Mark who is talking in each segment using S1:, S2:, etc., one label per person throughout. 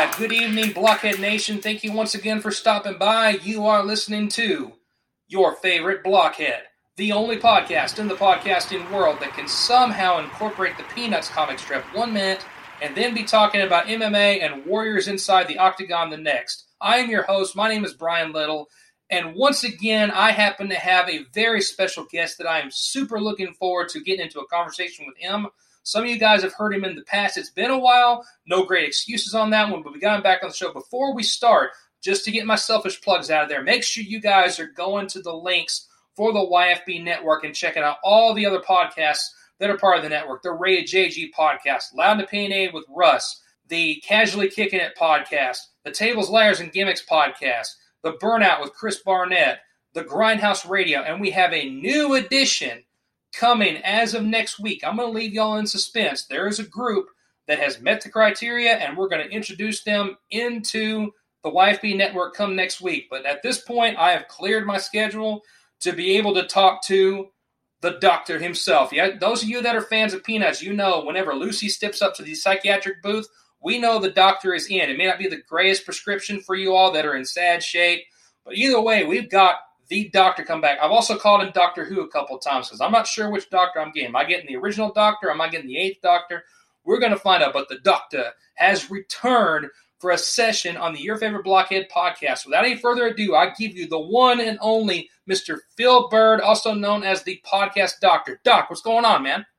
S1: Good evening, Blockhead Nation. Thank you once again for stopping by. You are listening to your favorite Blockhead, the only podcast in the podcasting world that can somehow incorporate the Peanuts comic strip 1 minute and then be talking about MMA and warriors inside the octagon the next. I am your host. My name is Brian Little. And once again, I happen to have a very special guest that I am super looking forward to getting into a conversation with him. Some of you guys have heard him in the past. It's been a while. No great excuses on that one, but we got him back on the show. Before we start, just to get my selfish plugs out of there, make sure you guys are going to the links for the YFB network and checking out all the other podcasts that are part of the network. The Rated JG podcast, Loud and Opinionated with Russ, the Casually Kicking It podcast, the Tables, Layers, and Gimmicks podcast, the Burnout with Chris Barnett, the Grindhouse Radio, and we have a new addition coming as of next week. I'm going to leave y'all in suspense. There is a group that has met the criteria, and we're going to introduce them into the YFB network come next week. But at this point, I have cleared my schedule to be able to talk to the doctor himself. Yeah, those of you that are fans of Peanuts, you know whenever Lucy steps up to the psychiatric booth, we know the doctor is in. It may not be the greatest prescription for you all that are in sad shape, but either way, we've got the doctor come back. I've also called him Doctor Who a couple of times because I'm not sure which doctor I'm getting. Am I getting the original doctor? Am I getting the 8th doctor? We're going to find out. But the doctor has returned for a session on the Your Favorite Blockhead podcast. Without any further ado, I give you the one and only Mr. Phil Bird, also known as the podcast doctor. Doc, what's going on, man?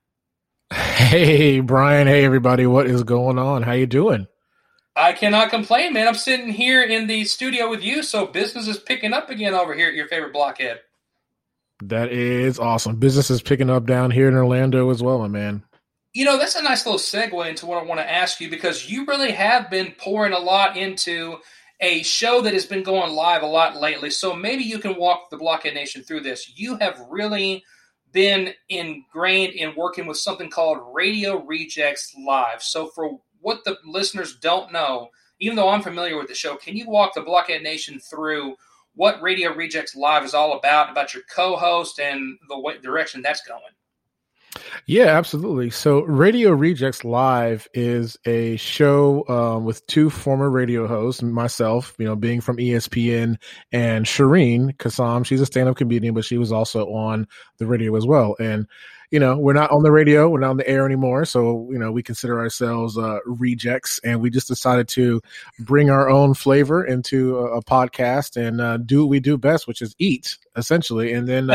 S2: Hey, Brian. Hey, everybody. What is going on? How you doing?
S1: I cannot complain, man. I'm sitting here in the studio with you, so business is picking up again over here at Your Favorite Blockhead.
S2: That is awesome. Business is picking up down here in Orlando as well, my man.
S1: You know, that's a nice little segue into what I want to ask you, because you really have been pouring a lot into a show that has been going live a lot lately. So maybe you can walk the Blockhead Nation through this. You have really been ingrained in working with something called Radio Rejects Live. So for what the listeners don't know, even though I'm familiar with the show, can you walk the Blockhead Nation through what Radio Rejects Live is all about your co-host and the direction that's going?
S2: Yeah, absolutely. So Radio Rejects Live is a show with two former radio hosts, myself, being from ESPN, and Shireen Kassam. She's a stand-up comedian, but she was also on the radio as well. And we're not on the radio. We're not on the air anymore. So, we consider ourselves rejects. And we just decided to bring our own flavor into a podcast and do what we do best, which is eat, essentially. And then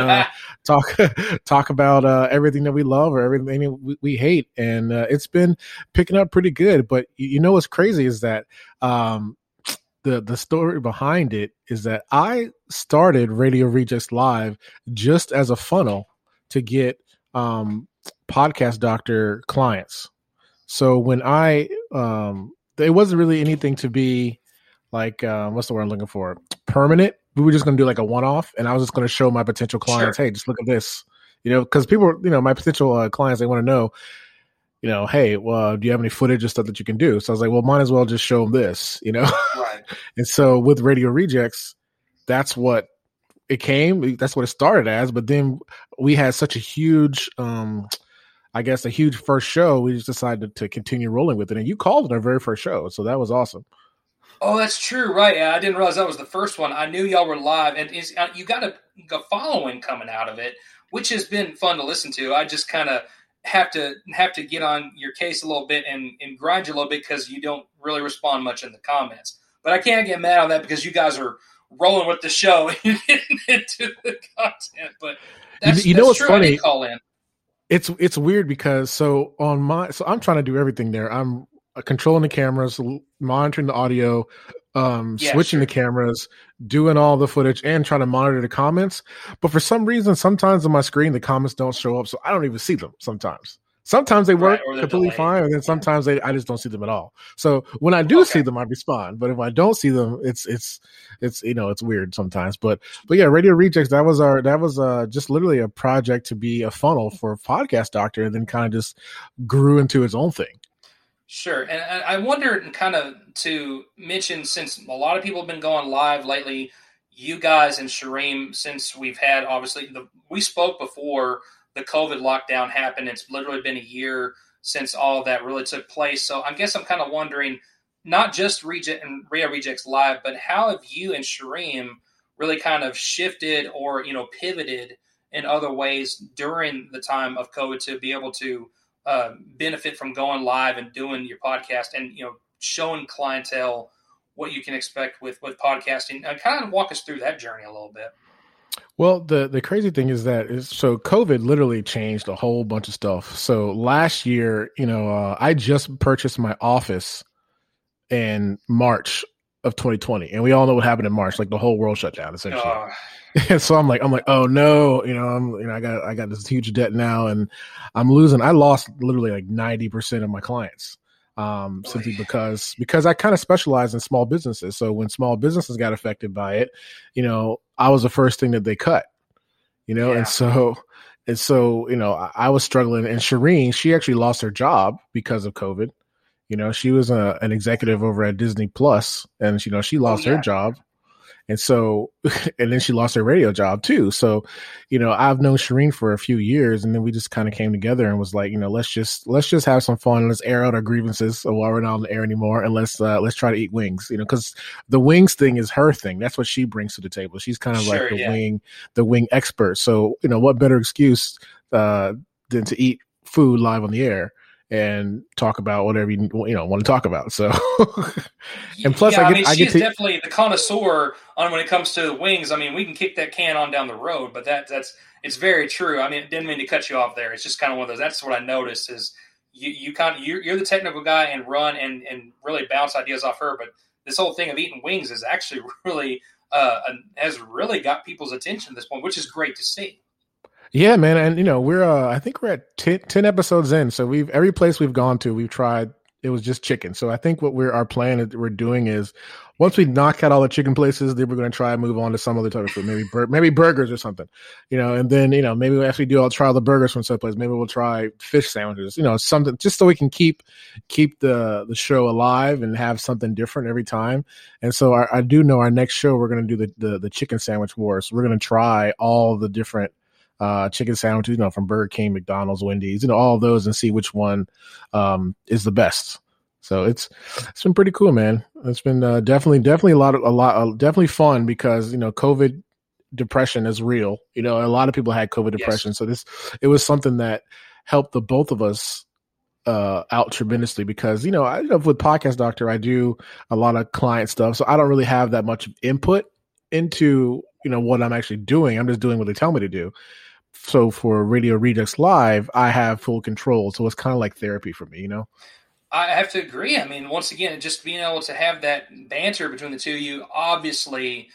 S2: talk about everything that we love or everything we hate. And it's been picking up pretty good. But what's crazy is that the story behind it is that I started Radio Rejects Live just as a funnel to get podcast doctor clients. So when it wasn't really anything to be like, what's the word I'm looking for? Permanent. We were just going to do like a one-off, and I was just going to show my potential clients, Hey, just look at this, because people, my potential clients, they want to know, hey, well, do you have any footage of stuff that you can do? So I was like, well, might as well just show them this,
S1: Right.
S2: And so with Radio Rejects, that's what it came. That's what it started as. But then we had such a huge, a huge first show. We just decided to continue rolling with it. And you called it our very first show. So that was awesome.
S1: Oh, that's true. Right. Yeah, I didn't realize that was the first one. I knew y'all were live, and you got a following coming out of it, which has been fun to listen to. I just kind of have to get on your case a little bit and grind you a little bit because you don't really respond much in the comments. But I can't get mad on that because you guys are rolling with the show and you're getting into the content. But that's
S2: what's
S1: true.
S2: funny?
S1: I did call in.
S2: It's weird because so I'm trying to do everything there. I'm controlling the cameras, monitoring the audio, switching the cameras, doing all the footage, and trying to monitor the comments. But for some reason, sometimes on my screen, the comments don't show up, so I don't even see them sometimes. Sometimes they work completely fine, and then sometimes I just don't see them at all. So when I do see them, I respond. But if I don't see them, it's it's weird sometimes. But yeah, Radio Rejects, that was just literally a project to be a funnel for Podcast Doctor, and then kind of just grew into its own thing.
S1: Sure. And I wondered kind of to mention, since a lot of people have been going live lately, you guys and Shireen, since we've had, obviously, we spoke before the COVID lockdown happened. It's literally been a year since all of that really took place. So I guess I'm kind of wondering, not just Reject and Radio Rejects Live, but how have you and Shareem really kind of shifted or, pivoted in other ways during the time of COVID to be able to benefit from going live and doing your podcast and, showing clientele what you can expect with podcasting? Kind of walk us through that journey a little bit.
S2: Well, the crazy thing is so COVID literally changed a whole bunch of stuff. So last year, I just purchased my office in March of 2020, and we all know what happened in March. Like the whole world shut down essentially. And so I'm like, oh no, I got this huge debt now, and I lost literally like 90% of my clients. Simply because I kind of specialize in small businesses. So when small businesses got affected by it, I was the first thing that they cut, and so, I was struggling, and Shireen, she actually lost her job because of COVID. She was an executive over at Disney Plus, and, she lost her job. And so, and then she lost her radio job too. So, I've known Shireen for a few years, and then we just kind of came together and was like, let's just have some fun. Let's air out our grievances while we're not on the air anymore. And let's try to eat wings, cause the wings thing is her thing. That's what she brings to the table. She's kind of like the wing expert. So, what better excuse, than to eat food live on the air and talk about whatever you want to talk about. So, and plus,
S1: she's definitely the connoisseur on when it comes to the wings. I mean, we can kick that can on down the road, but it's very true. I mean, didn't mean to cut you off there. It's just kind of one of those. That's what I noticed is you're the technical guy and run and really bounce ideas off her. But this whole thing of eating wings is actually really has really got people's attention at this point, which is great to see.
S2: Yeah, man. And, we're, I think we're at 10 episodes in. So every place we've gone to, we've tried, it was just chicken. So I think our plan that we're doing is once we knock out all the chicken places, then we're going to try and move on to some other type of food, maybe burgers or something, and then, maybe after we do, I'll try the burgers from someplace. Maybe we'll try fish sandwiches, something just so we can keep the show alive and have something different every time. And so I do know our next show, we're going to do the chicken sandwich wars. So we're going to try all the different chicken sandwiches, from Burger King, McDonald's, Wendy's, all of those, and see which one is the best. So it's been pretty cool, man. It's been definitely definitely fun because COVID depression is real. A lot of people had COVID depression, so it was something that helped the both of us out tremendously because with Podcast Doctor, I do a lot of client stuff, so I don't really have that much input into what I'm actually doing. I'm just doing what they tell me to do. So for Radio Rejects Live, I have full control. So it's kind of like therapy for me,
S1: I have to agree. I mean, once again, just being able to have that banter between the two of you, obviously,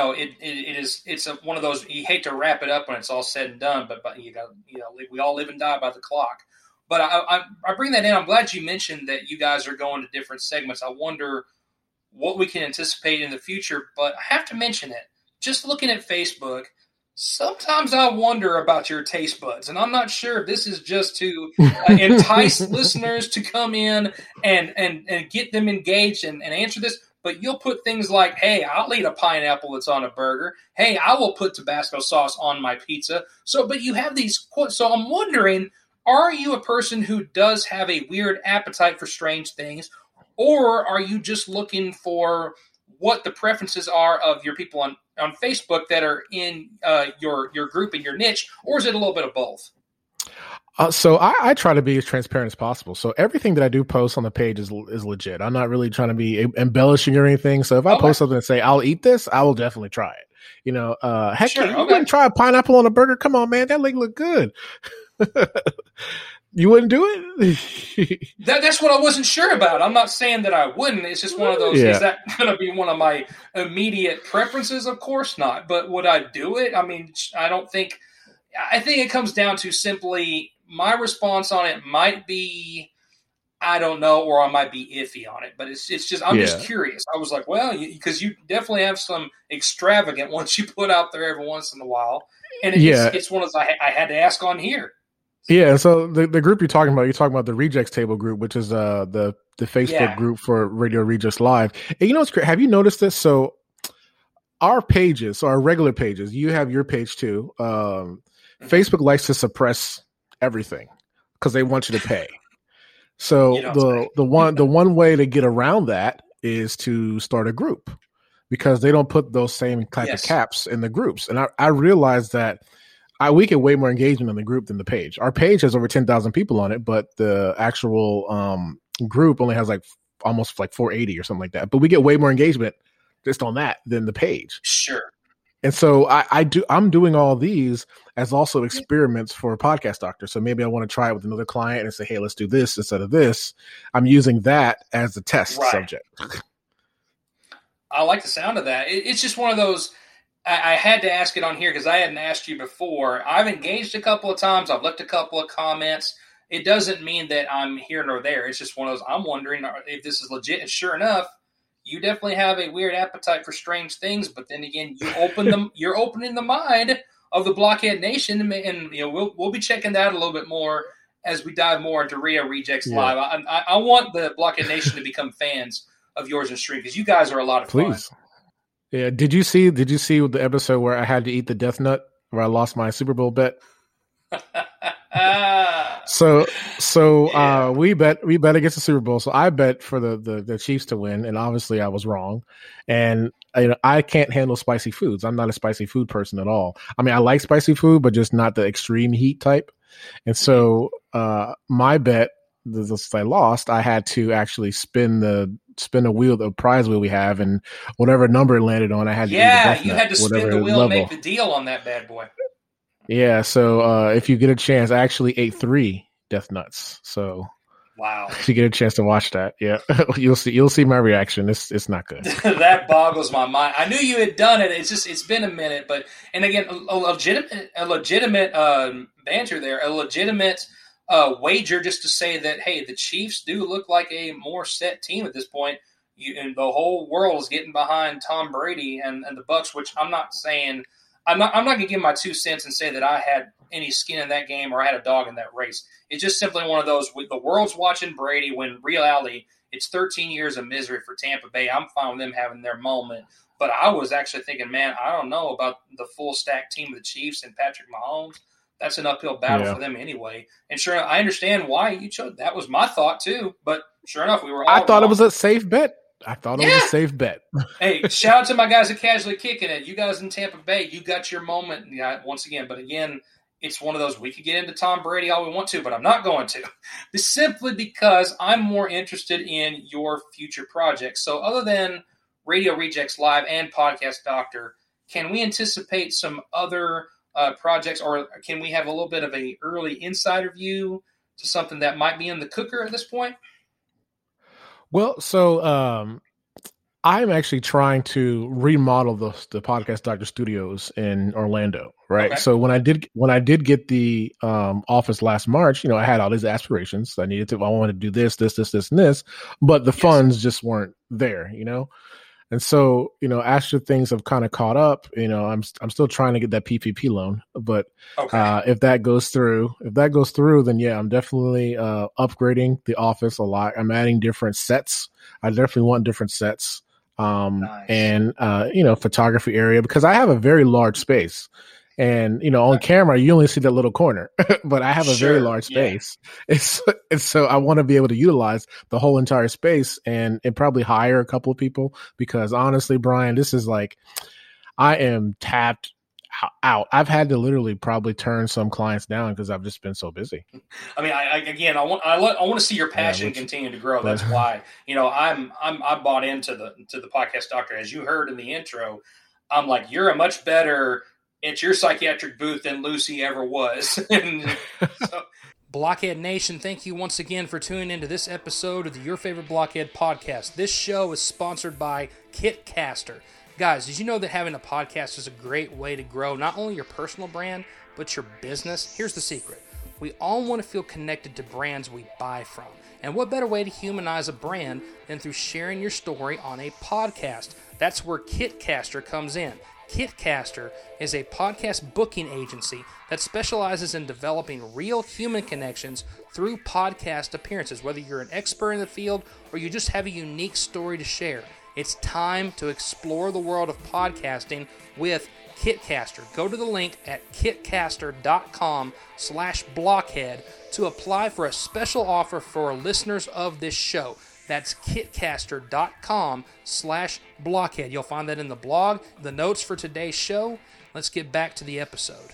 S1: it's one of those, you hate to wrap it up when it's all said and done, but we all live and die by the clock. But I bring that in. I'm glad you mentioned that you guys are going to different segments. I wonder what we can anticipate in the future, but I have to mention it. Just looking at Facebook, sometimes I wonder about your taste buds, and I'm not sure if this is just to entice listeners to come in and get them engaged and answer this, but you'll put things like, hey, I'll eat a pineapple that's on a burger. Hey, I will put Tabasco sauce on my pizza. But you have these quotes. So I'm wondering, are you a person who does have a weird appetite for strange things, or are you just looking for what the preferences are of your people on Facebook that are in your group and your niche, or is it a little bit of both?
S2: So I try to be as transparent as possible. So everything that I do post on the page is legit. I'm not really trying to be embellishing or anything. So if I post something and say, I'll eat this, I will definitely try it. Heck, sure, you wouldn't try a pineapple on a burger? Come on, man. That look good. You wouldn't do it?
S1: That's what I wasn't sure about. I'm not saying that I wouldn't. It's just one of those, is that going to be one of my immediate preferences? Of course not. But would I do it? I mean, I think it comes down to simply my response on it might be, I don't know, or I might be iffy on it. But it's just, I'm just curious. I was like, well, because you definitely have some extravagant ones you put out there every once in a while. And it's one of those I had to ask on here.
S2: Yeah, so the group you're talking about the Rejects Table group, which is the Facebook group for Radio Rejects Live. And what's great? Have you noticed this? So our pages, so our regular pages, you have your page too. Facebook likes to suppress everything because they want you to pay. So the one way to get around that is to start a group, because they don't put those same type of caps in the groups. And I realized that we get way more engagement in the group than the page. Our page has over 10,000 people on it, but the actual group only has like almost like 480 or something like that. But we get way more engagement just on that than the page.
S1: Sure.
S2: And so I'm doing all these as also experiments for Podcast Doctor. So maybe I want to try it with another client and say, hey, let's do this instead of this. I'm using that as a test subject.
S1: I like the sound of that. It's just one of those, I had to ask it on here because I hadn't asked you before. I've engaged a couple of times. I've looked a couple of comments. It doesn't mean that I'm here nor there. It's just one of those, I'm wondering if this is legit. And sure enough, you definitely have a weird appetite for strange things, but then again, you're opening the mind of the Blockhead Nation, and we'll be checking that a little bit more as we dive more into Radio Rejects Live. I want the Blockhead Nation to become fans of yours and stream, because you guys are a lot of fun.
S2: Yeah. Did you see the episode where I had to eat the death nut, where I lost my Super Bowl bet? So we bet against the Super Bowl. So I bet for the Chiefs to win, and obviously I was wrong. And I can't handle spicy foods. I'm not a spicy food person at all. I mean, I like spicy food, but just not the extreme heat type. And so my bet, since I lost, I had to actually spin the wheel, the prize wheel we have, and whatever number it landed on, I had to eat the death
S1: you
S2: nut,
S1: had to spin the wheel and make the deal on that bad boy.
S2: Yeah, so if you get a chance, I actually ate 3 death nuts. So
S1: wow,
S2: if you get a chance to watch that, yeah, you'll see my reaction. It's not good.
S1: That boggles my mind. I knew you had done it. It's been a minute, but and again, a legitimate banter there, a legitimate wager, just to say that hey, the Chiefs do look like a more set team at this point. And the whole world is getting behind Tom Brady and the Bucs, which I'm not saying. I'm not going to give my 2 cents and say that I had any skin in that game or I had a dog in that race. It's just simply one of those, the world's watching Brady, when reality, it's 13 years of misery for Tampa Bay. I'm fine with them having their moment. But I was actually thinking, man, I don't know about the full stack team of the Chiefs and Patrick Mahomes. That's an uphill battle for them anyway. And sure, I understand why you chose. That was my thought too. But sure enough, we were all
S2: I thought
S1: wrong.
S2: It was a safe bet. I thought it was a safe bet.
S1: Hey, shout out to my guys at Casually Kicking It. You guys in Tampa Bay, you got your moment once again. But again, it's one of those, we could get into Tom Brady all we want to, but I'm not going to. This simply because I'm more interested in your future projects. So other than Radio Rejects Live and Podcast Doctor, can we anticipate some other projects, or can we have a little bit of a early insider view to something that might be in the cooker at this point?
S2: Well, so I'm actually trying to remodel the Podcast Doctor Studios in Orlando, right? Okay. So when I did get the office last March, I had all these aspirations. I wanted to do this, and this, but the funds just weren't there, And so, after things have kind of caught up, I'm still trying to get that PPP loan, but if that goes through, then yeah, I'm definitely upgrading the office a lot. I'm adding different sets. I definitely want different sets, nice. And photography area, because I have a very large space. And, on camera, you only see that little corner, but I have a very large space. Yeah. And so I want to be able to utilize the whole entire space and probably hire a couple of people, because honestly, Brian, this is like, I am tapped out. I've had to literally probably turn some clients down because I've just been so busy.
S1: I mean, I want to see your passion continue to grow. That's why, I bought into the Podcast Doctor. As you heard in the intro, I'm like, you're a much better at your psychiatric booth than Lucy ever was. Blockhead Nation, thank you once again for tuning into this episode of the Your Favorite Blockhead podcast. This show is sponsored by Kitcaster. Guys, did you know that having a podcast is a great way to grow not only your personal brand, but your business? Here's the secret. We all want to feel connected to brands we buy from. And what better way to humanize a brand than through sharing your story on a podcast? That's where Kitcaster comes in. Kitcaster is a podcast booking agency that specializes in developing real human connections through podcast appearances. Whether you're an expert in the field or you just have a unique story to share, It's time to explore the world of podcasting with Kitcaster. Go to the link at kitcaster.com/blockhead to apply for a special offer for listeners of this show. That's kitcaster.com/blockhead. You'll find that in the blog, the notes for today's show. Let's get back to the episode.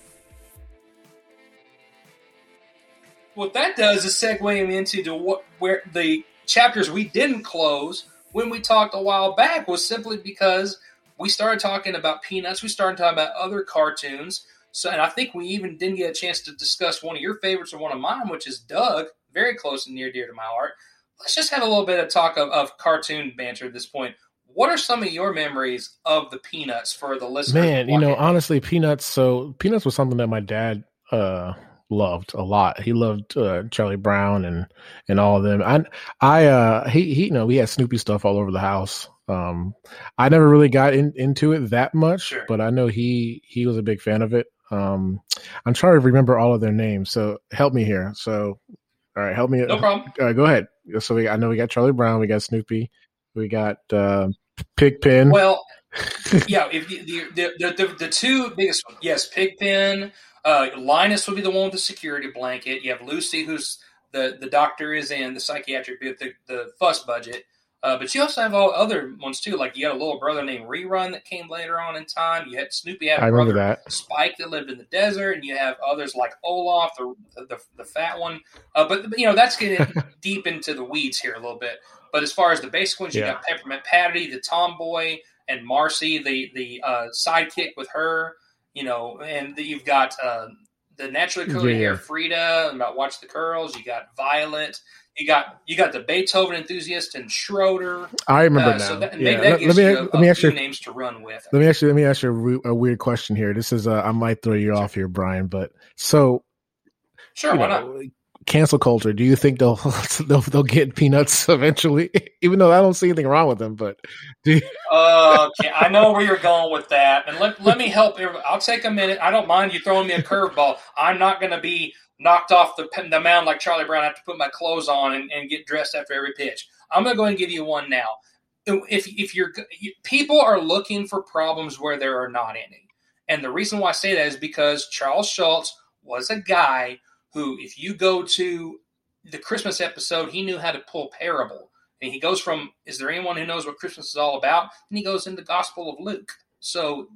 S1: What that does is segue him into where the chapters we didn't close when we talked a while back was simply because we started talking about Peanuts. We started talking about other cartoons. So, and I think we even didn't get a chance to discuss one of your favorites or one of mine, which is Doug, very close and near dear to my heart. Let's just have a little bit of talk of cartoon banter at this point. What are some of your memories of the Peanuts for the listeners?
S2: Man, honestly, Peanuts. So Peanuts was something that my dad loved a lot. He loved Charlie Brown and all of them. He we had Snoopy stuff all over the house. I never really got into it that much,
S1: sure,
S2: but I know he was a big fan of it. I'm trying to remember all of their names, so help me here. So, all right, help me.
S1: No problem.
S2: Go ahead. So I know we got Charlie Brown, we got Snoopy, we got Pigpen.
S1: Well, yeah, if the two biggest ones, yes, Pigpen. Linus would be the one with the security blanket. You have Lucy, who's the doctor is in the psychiatric bit, the fuss budget. But you also have all other ones too. Like you had a little brother named Rerun that came later on in time. You had Snoopy had a brother Spike that lived in the desert, and you have others like Olaf, the fat one. But that's getting deep into the weeds here a little bit. But as far as the basic ones, you got Peppermint Patty, the tomboy, and Marcy, the sidekick with her. And you've got the naturally curly hair Frida about Watch the Curls. You got Violet. You got the Beethoven enthusiast and Schroeder.
S2: I remember now.
S1: So that gives you a few names to run with.
S2: Let me ask you a weird question here. This is I might throw you off here, Brian, but so
S1: sure, why not?
S2: Cancel culture. Do you think they'll get Peanuts eventually? Even though I don't see anything wrong with them, but do you?
S1: Okay, I know where you're going with that, and let me help. I'll take a minute. I don't mind you throwing me a curveball. I'm not going to be knocked off the mound like Charlie Brown. I have to put my clothes on and get dressed after every pitch. I'm going to go and give you one now. If people are looking for problems where there are not any, and the reason why I say that is because Charles Schulz was a guy who, if you go to the Christmas episode, he knew how to pull parable. And he goes from, is there anyone who knows what Christmas is all about? And he goes into the Gospel of Luke. So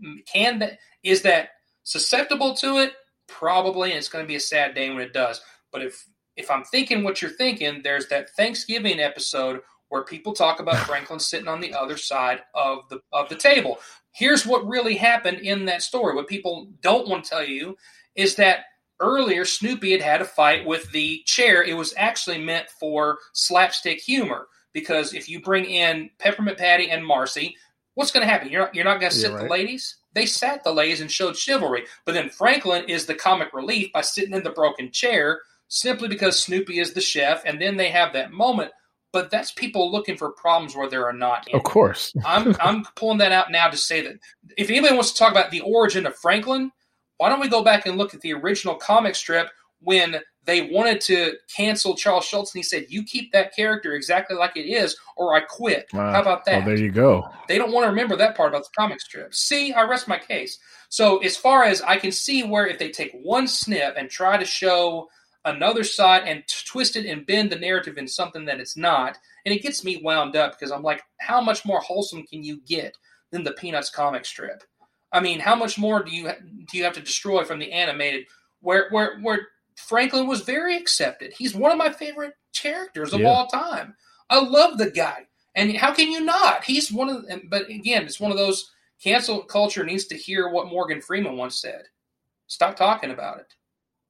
S1: is that susceptible to it? Probably, and it's going to be a sad day when it does. But if I'm thinking what you're thinking, there's that Thanksgiving episode where people talk about Franklin sitting on the other side of the table. Here's what really happened in that story. What people don't want to tell you is that earlier, Snoopy had a fight with the chair. It was actually meant for slapstick humor, because if you bring in Peppermint Patty and Marcy, what's going to happen? You're not going to sit the ladies? They sat the ladies and showed chivalry. But then Franklin is the comic relief by sitting in the broken chair simply because Snoopy is the chef, and then they have that moment. But that's people looking for problems where there are not any.
S2: Of course.
S1: I'm pulling that out now to say that if anybody wants to talk about the origin of Franklin, why don't we go back and look at the original comic strip when they wanted to cancel Charles Schulz, and he said, you keep that character exactly like it is, or I quit. How about that?
S2: Well, there you go.
S1: They don't want to remember that part about the comic strip. See, I rest my case. So as far as I can see where if they take one snip and try to show another side and twist it and bend the narrative in something that it's not, and it gets me wound up because I'm like, how much more wholesome can you get than the Peanuts comic strip? I mean, how much more do you have to destroy from the animated where Franklin was very accepted? He's one of my favorite characters of all time. I love the guy. And how can you not? He's one of them. But again, it's one of those cancel culture needs to hear what Morgan Freeman once said. Stop talking about it.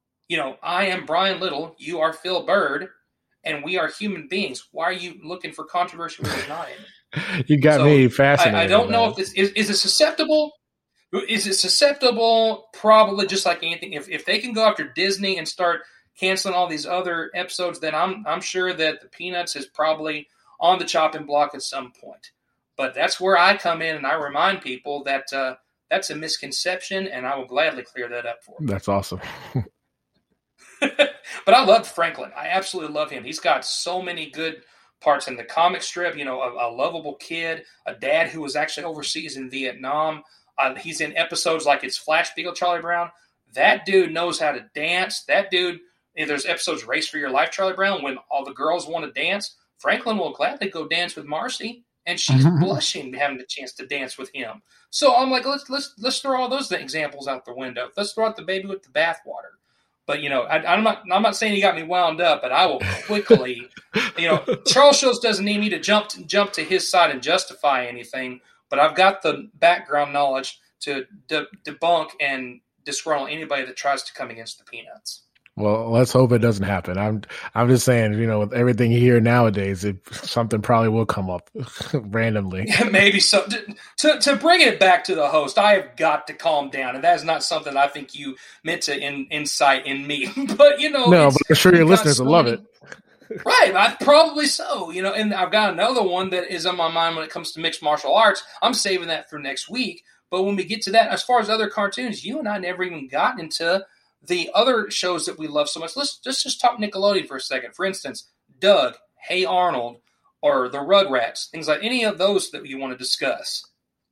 S1: I am Brian Little. You are Phil Bird. And we are human beings. Why are you looking for controversy where there's not any?
S2: You got me fascinated.
S1: I don't know if this is it susceptible. Is it susceptible? Probably, just like anything. If they can go after Disney and start canceling all these other episodes, then I'm sure that the Peanuts is probably on the chopping block at some point. But that's where I come in and I remind people that that's a misconception, and I will gladly clear that up for them.
S2: That's awesome.
S1: But I love Franklin. I absolutely love him. He's got so many good parts in the comic strip. A lovable kid, a dad who was actually overseas in Vietnam. He's in episodes like It's Flash Beagle Charlie Brown. That dude knows how to dance. That dude, there's episodes Race for Your Life Charlie Brown when all the girls want to dance. Franklin will gladly go dance with Marcy, and she's blushing having the chance to dance with him. So I'm like, let's throw all those examples out the window. Let's throw out the baby with the bathwater. But I'm not saying he got me wound up, but I will quickly, Charles Schulz doesn't need me to jump to his side and justify anything, but I've got the background knowledge to debunk and disgruntle anybody that tries to come against the Peanuts.
S2: Well, let's hope it doesn't happen. I'm just saying, with everything you hear nowadays, something probably will come up randomly.
S1: Maybe so. To bring it back to the host, I have got to calm down, and that is not something I think you meant to incite in me. But
S2: no, but I'm sure your listeners will love it.
S1: Right, probably so. And I've got another one that is on my mind when it comes to mixed martial arts. I'm saving that for next week. But when we get to that, as far as other cartoons, you and I never even got into the other shows that we love so much. Let's just talk Nickelodeon for a second. For instance, Doug, Hey Arnold, or the Rugrats, things like any of those that you want to discuss.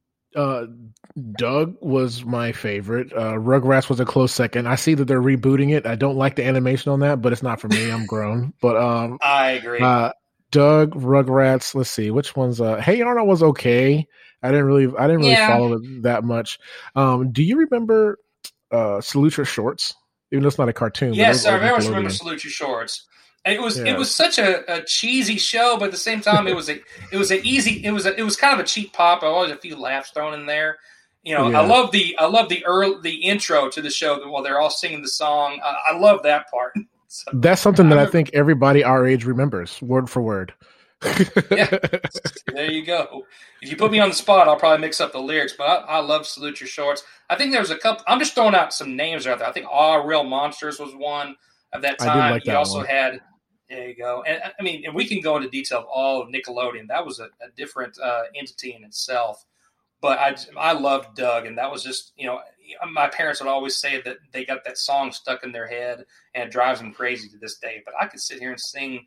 S2: Doug was my favorite. Rugrats was a close second. I see that they're rebooting it. I don't like the animation on that, but it's not for me. I'm grown. But
S1: I agree.
S2: Doug, Rugrats. Let's see which ones. Hey Arnold was okay. I didn't really follow it that much. Do you remember Salute Your Shorts? Even though it's not a cartoon.
S1: Yes, I very much remember Salute Your Shorts. It was such a cheesy show, but at the same time, it was kind of a cheap pop. Always a few laughs thrown in there. I love the intro to the show while they're all singing the song. I love that part. So,
S2: that's something that I think everybody our age remembers, word for word.
S1: Yeah, there you go. If you put me on the spot, I'll probably mix up the lyrics, but I love Salute Your Shorts. I think there was a couple. I'm just throwing out some names out there. I think Real Monsters was one of that time.
S2: I did like that
S1: also
S2: one.
S1: had. There you go. And and we can go into detail of all of Nickelodeon. That was a different entity in itself. But I loved Doug, and that was just my parents would always say that they got that song stuck in their head, and it drives them crazy to this day. But I could sit here and sing.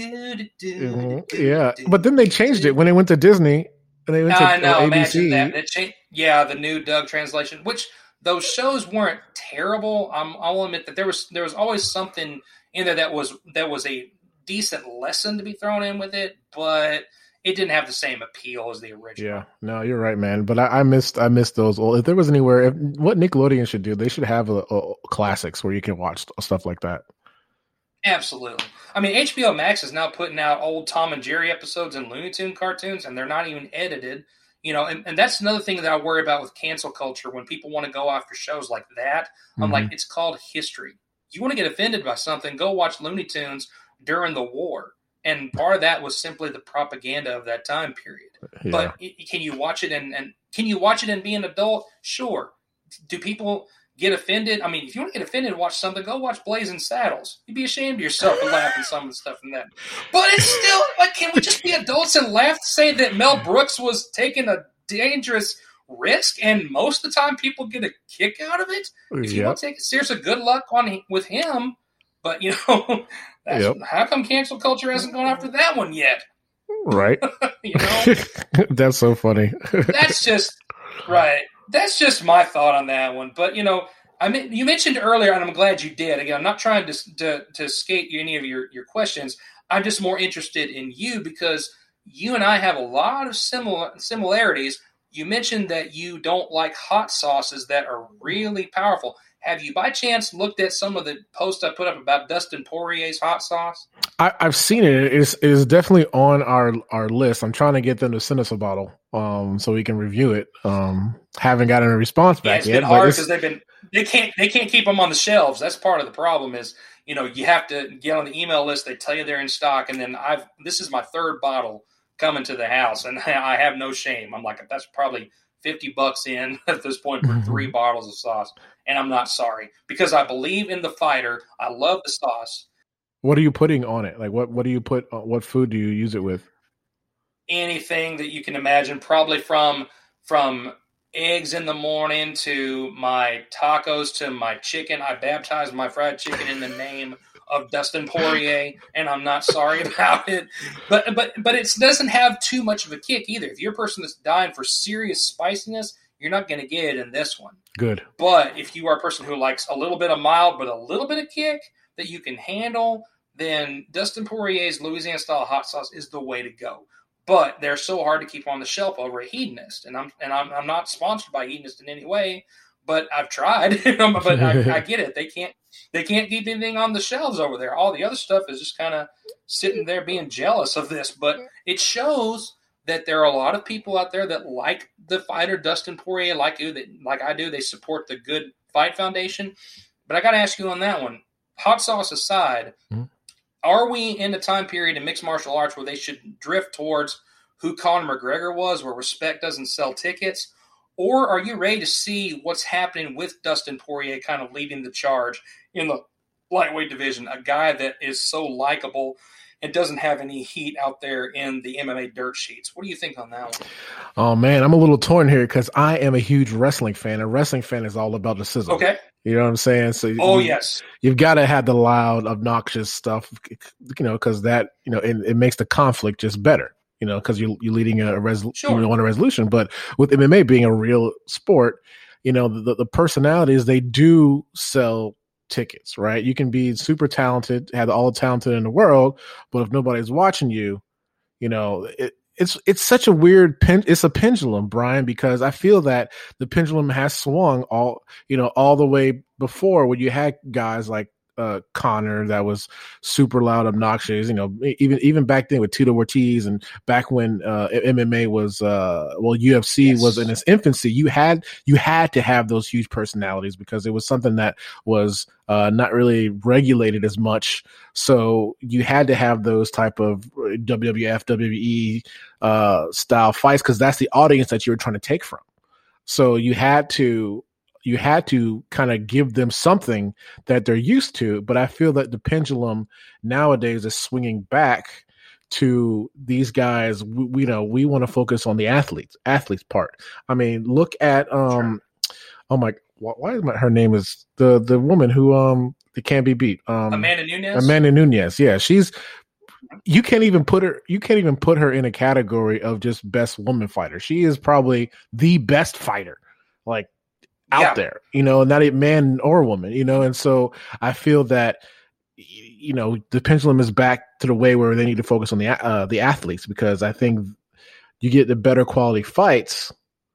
S2: Yeah, but then they changed it when they went to Disney, and they went to ABC.
S1: Imagine that. It changed. Yeah, the new Doug translation, which those shows weren't terrible. I'll admit that there was always something in there that was a decent lesson to be thrown in with it, but it didn't have the same appeal as the original.
S2: Yeah, no, you're right, man. But I missed those old. If there was anywhere, what Nickelodeon should do, they should have a classics where you can watch stuff like that.
S1: Absolutely. HBO Max is now putting out old Tom and Jerry episodes and Looney Tune cartoons, and they're not even edited. And that's another thing that I worry about with cancel culture when people want to go after shows like that. I'm like, it's called history. You want to get offended by something, go watch Looney Tunes during the war. And part of that was simply the propaganda of that time period. Yeah. But can you watch it and can you watch it and be an adult? Sure. Do people get offended? If you want to get offended and watch something, go watch Blazing Saddles. You'd be ashamed of yourself for laughing at some of the stuff in that. But it's still can we just be adults and laugh to say that Mel Brooks was taking a dangerous risk, and most of the time people get a kick out of it? If you want to take it seriously, good luck with him. But how come cancel culture hasn't gone after that one yet?
S2: Right. That's so funny.
S1: That's just right. That's just my thought on that one. But you mentioned earlier, and I'm glad you did. Again, I'm not trying to skate any of your questions. I'm just more interested in you because you and I have a lot of similarities. You mentioned that you don't like hot sauces that are really powerful. Have you, by chance, looked at some of the posts I put up about Dustin Poirier's hot sauce?
S2: I've seen it. It is definitely on our list. I'm trying to get them to send us a bottle so we can review it. Haven't gotten a response back
S1: it's
S2: yet.
S1: It's been hard because they can't keep them on the shelves. That's part of the problem is, you have to get on the email list. They tell you they're in stock. And then this is my third bottle coming to the house, and I have no shame. I'm like, that's probably $50 in at this point for 3 bottles of sauce. And I'm not sorry because I believe in the fighter. I love the sauce.
S2: What are you putting on it? Like what do you put, what food do you use it with?
S1: Anything that you can imagine, probably from eggs in the morning to my tacos to my chicken. I baptized my fried chicken in the name of Dustin Poirier, and I'm not sorry about it. But it doesn't have too much of a kick either. If you're a person that's dying for serious spiciness, you're not going to get it in this one.
S2: Good.
S1: But if you are a person who likes a little bit of mild but a little bit of kick that you can handle, then Dustin Poirier's Louisiana-style hot sauce is the way to go. But they're so hard to keep on the shelf over at Hedonist, and I'm not sponsored by Hedonist in any way, but I've tried. But I get it. They can't keep anything on the shelves over there. All the other stuff is just kind of sitting there being jealous of this. But it shows that there are a lot of people out there that like the fighter Dustin Poirier, like I do. They support the Good Fight Foundation. But I got to ask you on that one, hot sauce aside. Mm-hmm. Are we in a time period in mixed martial arts where they should drift towards who Conor McGregor was, where respect doesn't sell tickets? Or are you ready to see what's happening with Dustin Poirier kind of leading the charge in the lightweight division, a guy that is so likable and doesn't have any heat out there in the MMA dirt sheets? What do you think on that one?
S2: Oh, man, I'm a little torn here because I am a huge wrestling fan. A wrestling fan is all about the sizzle.
S1: Okay.
S2: You know what I'm saying? So,
S1: yes.
S2: You've got to have the loud, obnoxious stuff, because that, it makes the conflict just better, because you're leading a resolution, on a resolution. But with MMA being a real sport, the personalities, they do sell tickets, right? You can be super talented, have all the talented in the world, but if nobody's watching you, it's such a weird it's a pendulum, Brian, because I feel that the pendulum has swung all the way before when you had guys like Conor that was super loud, obnoxious, even back then with Tito Ortiz, and back when MMA was UFC was in its infancy, you had to have those huge personalities because it was something that was not really regulated as much. So you had to have those type of WWF, WWE style fights because that's the audience that you were trying to take from. So you had to kind of give them something that they're used to. But I feel that the pendulum nowadays is swinging back to these guys. We want to focus on the athletes part. I mean, look at oh my, why is her name is the woman who that can't be beat.
S1: Amanda Nunes.
S2: Amanda Nunes. Yeah, you can't even put her in a category of just best woman fighter. She is probably the best fighter, like, out there, not a man or woman, and so I feel that, the pendulum is back to the way where they need to focus on the athletes, because I think you get the better quality fights.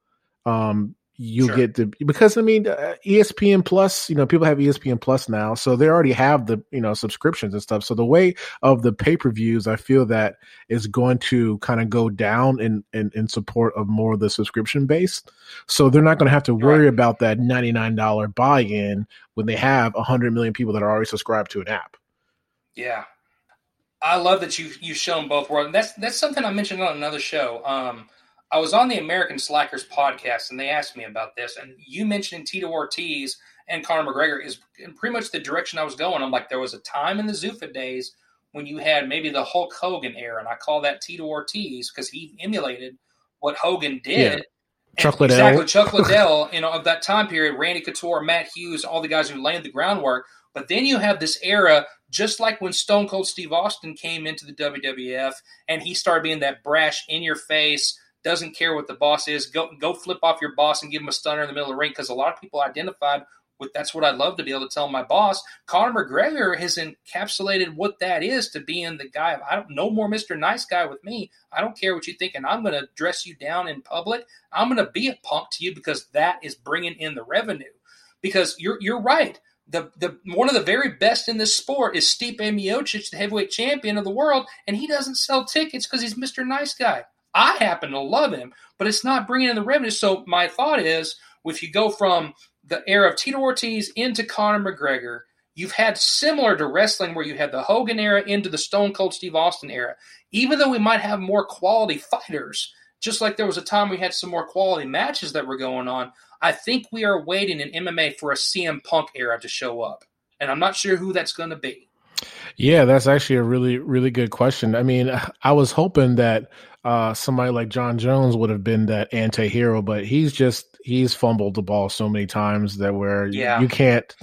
S2: Get because ESPN Plus, people have ESPN Plus now, so they already have the, subscriptions and stuff. So the way of the pay-per-views, I feel that is going to kind of go down in support of more of the subscription base. So they're not going to have to worry about that $99 buy-in when they have 100 million people that are already subscribed to an app.
S1: Yeah. I love that you've shown both worlds. That's something I mentioned on another show. I was on the American Slackers podcast, and they asked me about this. And you mentioning Tito Ortiz and Conor McGregor is pretty much the direction I was going. I'm like, there was a time in the Zuffa days when you had maybe the Hulk Hogan era, and I call that Tito Ortiz because he emulated what Hogan did.
S2: Yeah. Chuck Liddell.
S1: Exactly, Chuck Liddell, of that time period, Randy Couture, Matt Hughes, all the guys who laid the groundwork. But then you have this era, just like when Stone Cold Steve Austin came into the WWF, and he started being that brash, in-your-face, doesn't care what the boss is. Go flip off your boss and give him a stunner in the middle of the ring, because a lot of people identified with that's what I'd love to be able to tell my boss. Conor McGregor has encapsulated what that is, to being the guy of, I don't no more Mr. Nice Guy with me. I don't care what you think, and I'm going to dress you down in public. I'm going to be a punk to you because that is bringing in the revenue. Because you're right. The one of the very best in this sport is Stipe Miocic, the heavyweight champion of the world, and he doesn't sell tickets because he's Mr. Nice Guy. I happen to love him, but it's not bringing in the revenue. So my thought is, if you go from the era of Tito Ortiz into Conor McGregor, you've had similar to wrestling where you had the Hogan era into the Stone Cold Steve Austin era. Even though we might have more quality fighters, just like there was a time we had some more quality matches that were going on, I think we are waiting in MMA for a CM Punk era to show up. And I'm not sure who that's going to be.
S2: Yeah, that's actually a really, really good question. I mean, I was hoping that somebody like John Jones would have been that anti-hero, but he's fumbled the ball so many times that where you can't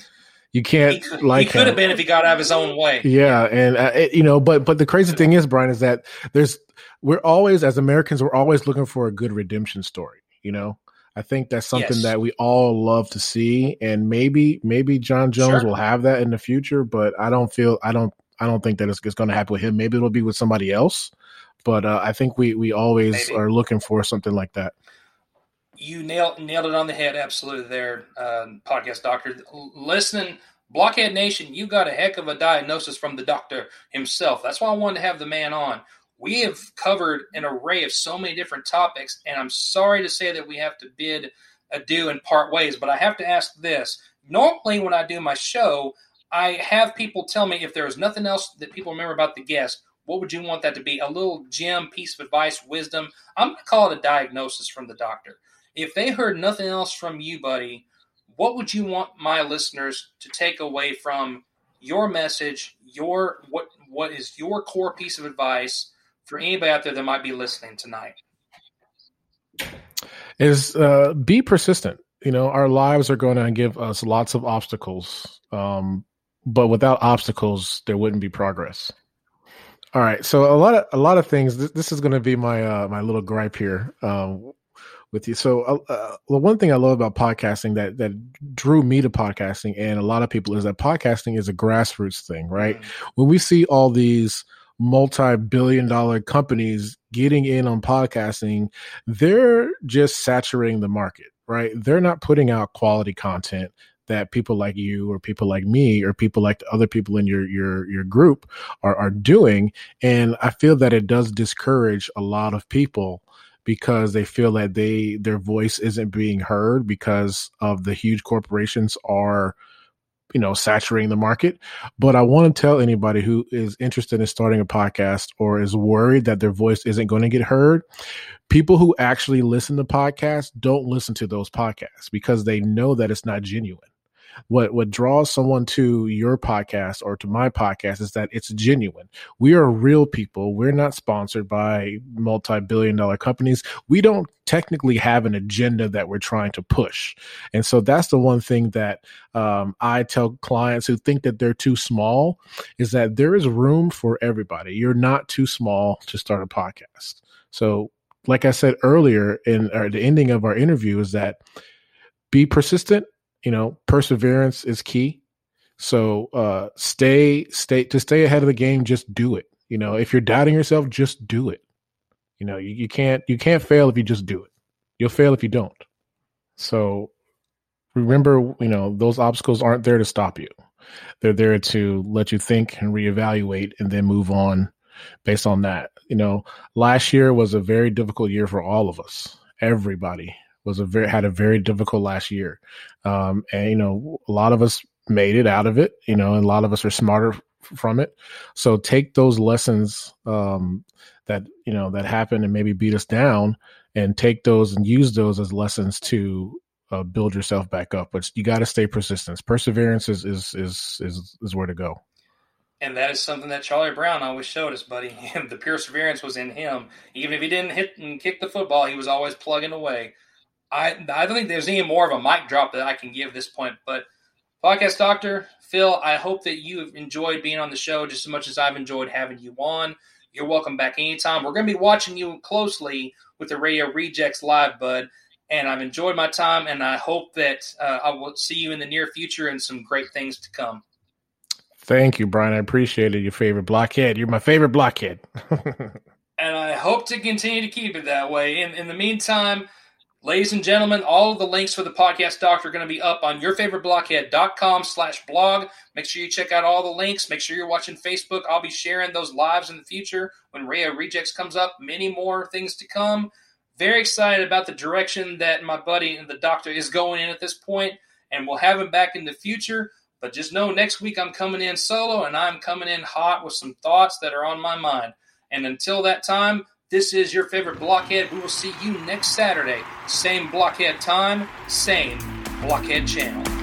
S2: You can't
S1: He could
S2: him.
S1: have been if he got out of his own way.
S2: Yeah, and but the crazy thing is, Brian, is that we're always, as Americans, we're always looking for a good redemption story. I think that's something that we all love to see, and maybe John Jones will have that in the future, but I don't think that it's going to happen with him. Maybe it'll be with somebody else, but I think we always are looking for something like that.
S1: You nailed it on the head, absolutely there, podcast doctor. Listening, Blockhead Nation, you got a heck of a diagnosis from the doctor himself. That's why I wanted to have the man on. We have covered an array of so many different topics, and I'm sorry to say that we have to bid adieu and part ways, but I have to ask this. Normally when I do my show, I have people tell me if there is nothing else that people remember about the guest, what would you want that to be? A little gem, piece of advice, wisdom. I'm going to call it a diagnosis from the doctor. If they heard nothing else from you, buddy, what would you want my listeners to take away from your message, what is your core piece of advice for anybody out there that might be listening tonight?
S2: Is be persistent. Our lives are going to give us lots of obstacles, but without obstacles, there wouldn't be progress. All right, so a lot of things. This is going to be my my little gripe here with you. So one thing I love about podcasting that drew me to podcasting and a lot of people is that podcasting is a grassroots thing, right? Mm-hmm. When we see all these multi-billion-dollar companies getting in on podcasting, they're just saturating the market, right? They're not putting out quality content that people like you or people like me or people like the other people in your group are doing. And I feel that it does discourage a lot of people because they feel that their voice isn't being heard because of the huge corporations are saturating the market. But I want to tell anybody who is interested in starting a podcast or is worried that their voice isn't going to get heard, people who actually listen to podcasts don't listen to those podcasts because they know that it's not genuine. What draws someone to your podcast or to my podcast is that it's genuine. We are real people. We're not sponsored by multi-billion-dollar companies. We don't technically have an agenda that we're trying to push. And so that's the one thing that I tell clients who think that they're too small is that there is room for everybody. You're not too small to start a podcast. So like I said earlier in the ending of our interview is that be persistent. Perseverance is key. So stay ahead of the game. Just do it. If you're doubting yourself, just do it. You can't fail if you just do it. You'll fail if you don't. So remember, those obstacles aren't there to stop you. They're there to let you think and reevaluate and then move on based on that. Last year was a very difficult year for all of us. Everybody had a very difficult last year. And, a lot of us made it out of it, and a lot of us are smarter from it. So take those lessons that happened and maybe beat us down and take those and use those as lessons to build yourself back up. But you got to stay persistent. Perseverance is where to go.
S1: And that is something that Charlie Brown always showed us, buddy. The perseverance was in him. Even if he didn't hit and kick the football, he was always plugging away. I don't think there's any more of a mic drop that I can give at this point. But Podcast Doctor, Phil, I hope that you have enjoyed being on the show just as much as I've enjoyed having you on. You're welcome back anytime. We're going to be watching you closely with the Radio Rejects Live, bud. And I've enjoyed my time, and I hope that I will see you in the near future and some great things to come.
S2: Thank you, Brian. I appreciate it. Your favorite blockhead. You're my favorite blockhead.
S1: And I hope to continue to keep it that way. In the meantime, ladies and gentlemen, all of the links for the Podcast Doctor are going to be up on yourfavoriteblockhead.com/blog. Make sure you check out all the links. Make sure you're watching Facebook. I'll be sharing those lives in the future when Radio Rejects comes up. Many more things to come. Very excited about the direction that my buddy and the doctor is going in at this point, and we'll have him back in the future. But just know next week I'm coming in solo, and I'm coming in hot with some thoughts that are on my mind. And until that time, this is your favorite blockhead. We will see you next Saturday. Same blockhead time, same blockhead channel.